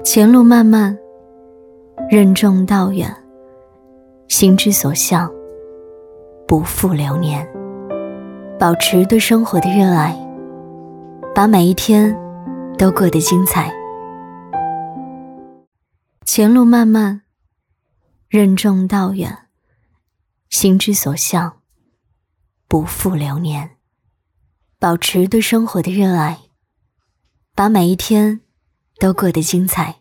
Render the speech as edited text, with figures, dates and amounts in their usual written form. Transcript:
前路漫漫，任重道远，心之所向，不负流年。保持对生活的热爱，把每一天都过得精彩。前路漫漫，任重道远，心之所向，不负流年。保持对生活的热爱，把每一天都过得精彩。